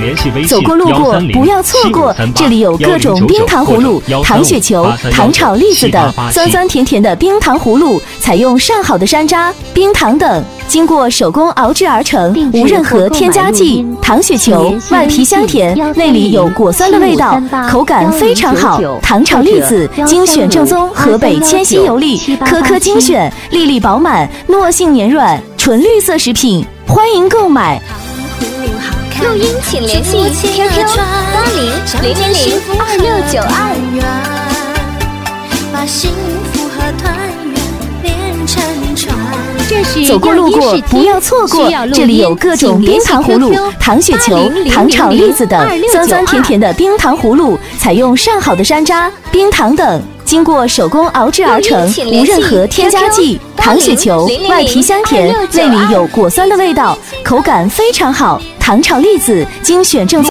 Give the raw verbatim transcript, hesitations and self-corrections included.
走过路过不要错过，这里有各种冰糖葫芦、糖雪球、糖炒栗子等，酸酸甜甜的冰糖葫芦，采用上好的山楂、冰糖等，经过手工熬制而成，无任何添加剂。糖雪球外皮香甜，内里有果酸的味道，口感非常好。糖炒栗子精选正宗河北千禧油粒，颗颗精选，粒粒饱满，糯性黏软，纯绿色食品，欢迎购买。 录音请联系 Q Q 八零零零零二六九二。把幸福和团圆连成串。这是走过路过不要错过，这里有各种冰糖葫芦、糖雪球、糖炒栗子等，酸酸甜甜的冰糖葫芦，采用上好的山楂、冰糖等，经过手工熬制而成，无任何添加剂。糖雪球外皮香甜，内里有果酸的味道，口感非常好。糖炒栗子精选正宗